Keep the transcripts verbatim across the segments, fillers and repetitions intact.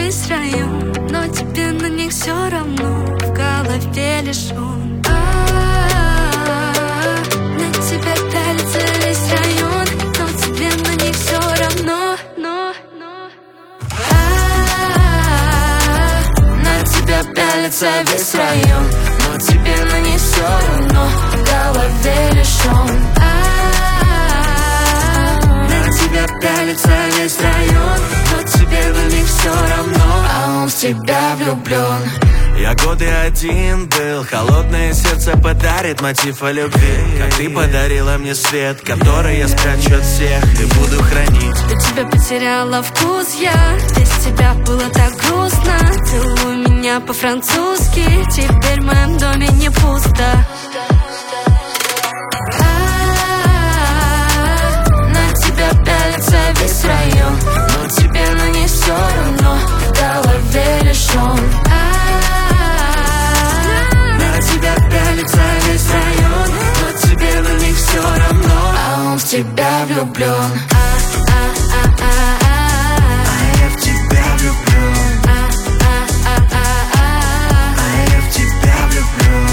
весь район, но тебе на них все равно. В голове лишь он. А-а-а, на тебя пялится весь район, но тебе на них все равно. Но, но. А-а-а, на тебя пялится весь район, но тебе на них все равно. В голове лишь он. Пялится весь район, но тебе на них все равно, а он в тебя влюблен. Я годы один был, холодное сердце подарит мотив о любви. Как ты подарила мне свет, который я спрячу от всех и буду хранить. До тебя потеряла вкус я, без тебя было так грустно. Целуй меня по-французски, теперь в моем доме не пусто. Весь район, но тебе на них все равно. В голове лишь он. А-а-а, на тебя пялится весь район, но тебе на них все равно, а он в тебя влюблен. А я в тебя влюблен. А я в тебя влюблен.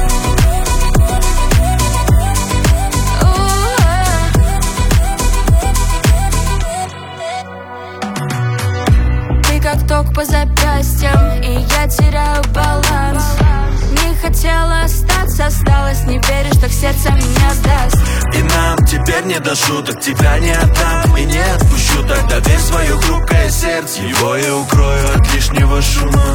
Как ток по запястьям, и я теряю баланс. Не хотела остаться, осталась, не веришь, так сердце меня сдаст. И нам теперь не до шуток, тебя не отдам и не отпущу. Тогда верь в свое хрупкое сердце, его я укрою от лишнего шума.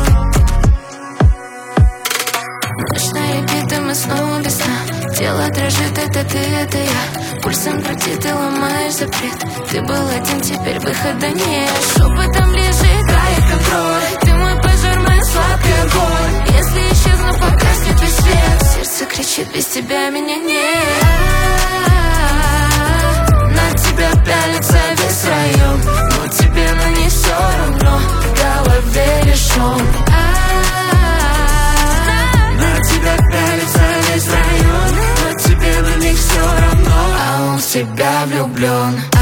Ночные биты, мы снова без сна. Тело дрожит, это ты, это я. Пульсом крути, ты ломаешь запрет. Ты был один, теперь выхода нет. Шепотом лежит, дай контроль. Ты мой пожар, мой сладкий огонь. Если исчезну, погаснет весь свет. Сердце кричит, без тебя меня нет. На тебя пялится весь район, но тебе на них все равно. В голове лишь он. На тебя пялится весь район, но тебе на них все равно, а он в тебя влюблен.